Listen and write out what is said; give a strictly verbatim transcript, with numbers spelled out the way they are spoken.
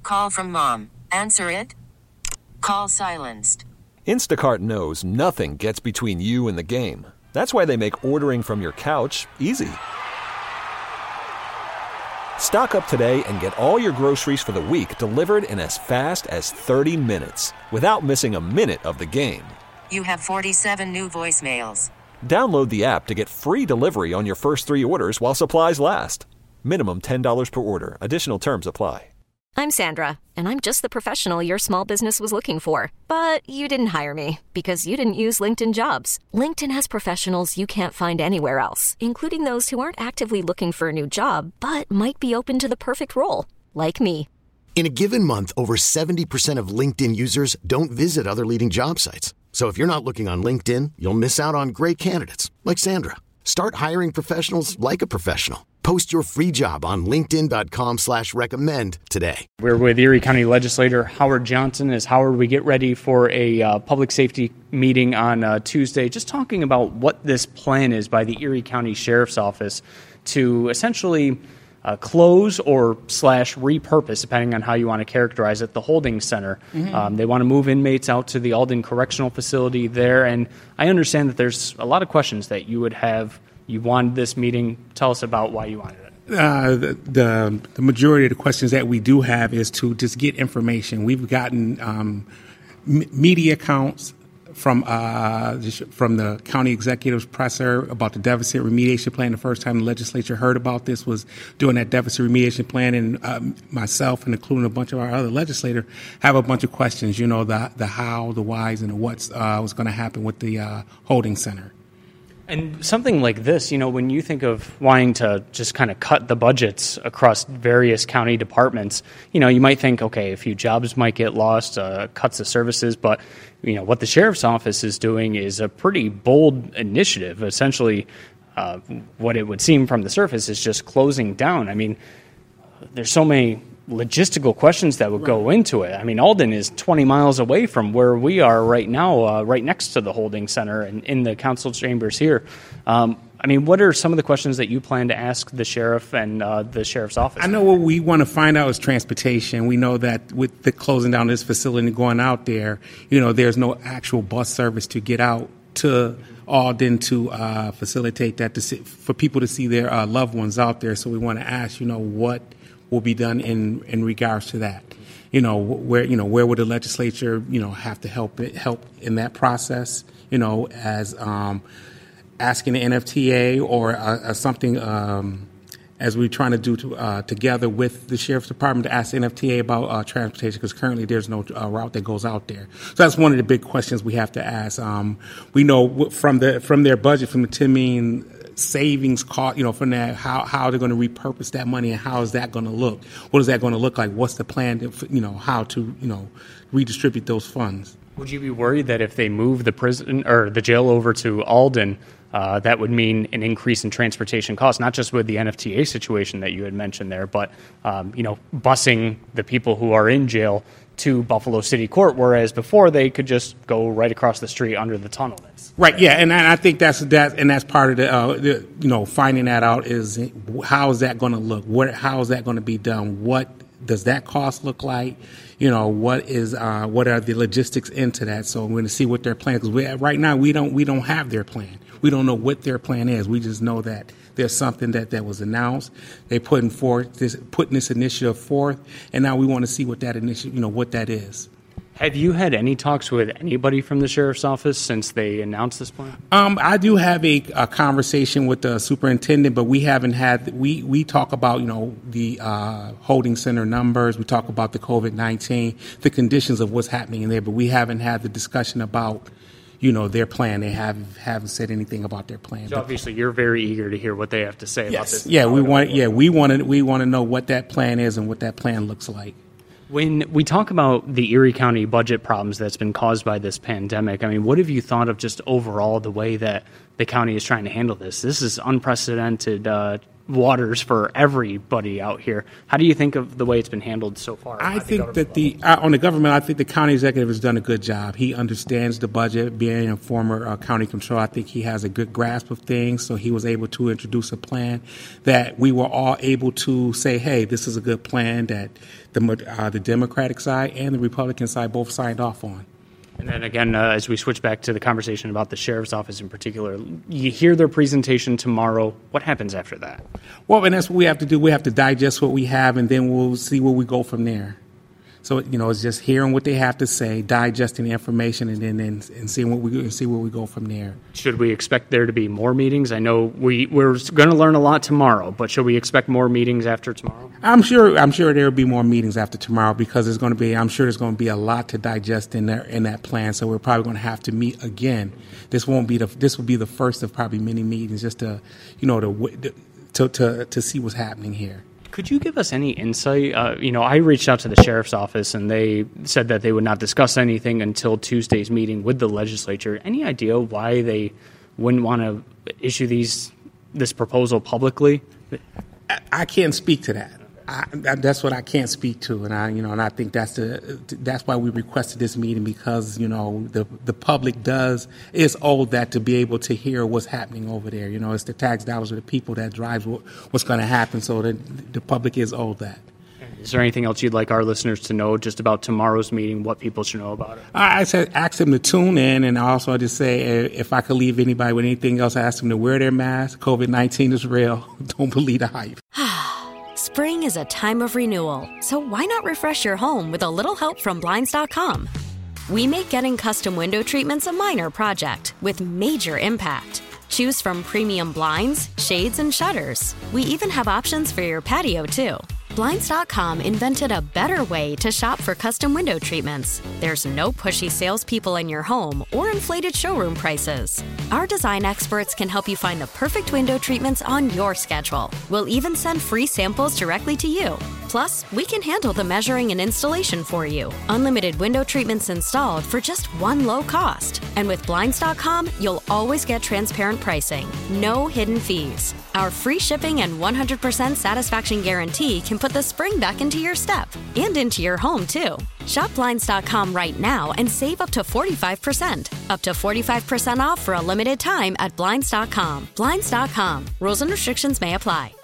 call from mom. Answer it. Call silenced. Instacart knows nothing gets between you and the game. That's why they make ordering from your couch easy. Stock up today and get all your groceries for the week delivered in as fast as thirty minutes without missing a minute of the game. You have forty-seven new voicemails. Download the app to get free delivery on your first three orders while supplies last. Minimum ten dollars per order. Additional terms apply. I'm Sandra, and I'm just the professional your small business was looking for. But you didn't hire me because you didn't use LinkedIn Jobs. LinkedIn has professionals you can't find anywhere else, including those who aren't actively looking for a new job, but might be open to the perfect role, like me. In a given month, over seventy percent of LinkedIn users don't visit other leading job sites. So if you're not looking on LinkedIn, you'll miss out on great candidates like Sandra. Start hiring professionals like a professional. Post your free job on linkedin.com slash recommend today. We're with Erie County Legislator Howard Johnson. As Howard, we get ready for a uh, public safety meeting on uh, Tuesday, just talking about what this plan is by the Erie County Sheriff's Office to essentially uh, close or slash repurpose, depending on how you want to characterize it, the holding center. Mm-hmm. Um, they want to move inmates out to the Alden Correctional Facility there. And I understand that there's a lot of questions that you would have. You wanted this meeting. Tell us about why you wanted it. Uh, the, the the majority of the questions that we do have is to just get information. We've gotten um, m- media accounts from uh, from the county executive's presser about the deficit remediation plan. The first time the legislature heard about this was doing that deficit remediation plan, and uh, myself and including a bunch of our other legislators have a bunch of questions. You know, the the how, the whys, and the what's uh, was going to happen with the uh, holding center. And something like this, you know, when you think of wanting to just kind of cut the budgets across various county departments, you know, you might think, okay, a few jobs might get lost, uh, cuts of services, but, you know, what the sheriff's office is doing is a pretty bold initiative. Essentially, uh, what it would seem from the surface is just closing down. I mean, there's so many logistical questions that would go into it. I mean, Alden is twenty miles away from where we are right now, uh, right next to the holding center and in the council chambers here. Um, I mean, what are some of the questions that you plan to ask the sheriff and uh, the sheriff's office? I know what we want to find out is transportation. We know that with the closing down this facility and going out there, you know, there's no actual bus service to get out to Alden to uh, facilitate that, to see, for people to see their uh, loved ones out there. So we want to ask, you know, what will be done in, in regards to that. You know, where, you know, where would the legislature, you know, have to help it, help in that process, you know, as um, asking the N F T A or uh, something um, as we're trying to do to, uh, together with the Sheriff's Department to ask the N F T A about uh, transportation, because currently there's no uh, route that goes out there. So that's one of the big questions we have to ask. Um, we know from the from their budget, from the ten million dollars savings cost, you know, from that, how, how they're going to repurpose that money and how is that going to look? What is that going to look like? What's the plan, to, you know, how to, you know, redistribute those funds? Would you be worried that if they move the prison or the jail over to Alden, uh, that would mean an increase in transportation costs, not just with the N F T A situation that you had mentioned there, but, um, you know, busing the people who are in jail to Buffalo City Court, whereas before they could just go right across the street under the tunnel. Right, yeah, and I think that's that, and that's part of the, uh, the you know, finding that out is how is that going to look? What, how is that going to be done? What does that cost look like? You know, what is uh, what are the logistics into that? So we're going to see what their plan. Because right now we don't we don't have their plan. We don't know what their plan is. We just know that there's something that, that was announced. They're putting forth this putting this initiative forth, and now we want to see what that initiative, you know, what that is. Have you had any talks with anybody from the sheriff's office since they announced this plan? Um, I do have a, a conversation with the superintendent, but we haven't had. We we talk about, you know, the uh, holding center numbers. We talk about the COVID nineteen, the conditions of what's happening in there, but we haven't had the discussion about, you know, their plan. They have haven't said anything about their plan. So obviously, you're very eager to hear what they have to say yes. about this. Yeah, we want. Yeah, we want to. We want to know what that plan is and what that plan looks like. When we talk about the Erie County budget problems that's been caused by this pandemic, I mean, what have you thought of just overall the way that the county is trying to handle this? This is unprecedented, uh, waters for everybody out here. How do you think of the way it's been handled so far? I think that the uh, on the government, I think the county executive has done a good job. He understands the budget. Being a former uh, county controller, I think he has a good grasp of things. So he was able to introduce a plan that we were all able to say, "Hey, this is a good plan." That the uh, the Democratic side and the Republican side both signed off on. And then again, uh, as we switch back to the conversation about the sheriff's office in particular, you hear their presentation tomorrow. What happens after that? Well, and that's what we have to do. We have to digest what we have, and then we'll see where we go from there. So, you know, it's just hearing what they have to say, digesting the information, and then and, and seeing what we and see where we go from there. Should we expect there to be more meetings? I know we we're going to learn a lot tomorrow, but should we expect more meetings after tomorrow? I'm sure. I'm sure there will be more meetings after tomorrow because there's going to be. I'm sure there's going to be a lot to digest in there in that plan. So we're probably going to have to meet again. This won't be the. This will be the first of probably many meetings, just to, you know, to to to, to see what's happening here. Could you give us any insight? Uh, you know, I reached out to the sheriff's office, and they said that they would not discuss anything until Tuesday's meeting with the legislature. Any idea why they wouldn't want to issue these this proposal publicly? I, I can't speak to that. I, that's what I can't speak to, and I, you know, and I think that's the that's why we requested this meeting because you know the the public does is owed that to be able to hear what's happening over there. You know, it's the tax dollars of the people that drives what, what's going to happen, so that the public is owed that. Is there anything else you'd like our listeners to know just about tomorrow's meeting? What people should know about it? I said ask them to tune in, and also I just say if I could leave anybody with anything else, I ask them to wear their mask. COVID nineteen is real. Don't believe the hype. Spring is a time of renewal, so why not refresh your home with a little help from Blinds dot com? We make getting custom window treatments a minor project with major impact. Choose from premium blinds, shades, and shutters. We even have options for your patio, too. Blinds dot com invented a better way to shop for custom window treatments. There's no pushy salespeople in your home or inflated showroom prices. Our design experts can help you find the perfect window treatments on your schedule. We'll even send free samples directly to you. Plus, we can handle the measuring and installation for you. Unlimited window treatments installed for just one low cost. And with Blinds dot com, you'll always get transparent pricing. No hidden fees. Our free shipping and one hundred percent satisfaction guarantee can put the spring back into your step and into your home, too. Shop Blinds dot com right now and save up to forty-five percent. Up to forty-five percent off for a limited time at Blinds dot com. Blinds dot com. Rules and restrictions may apply.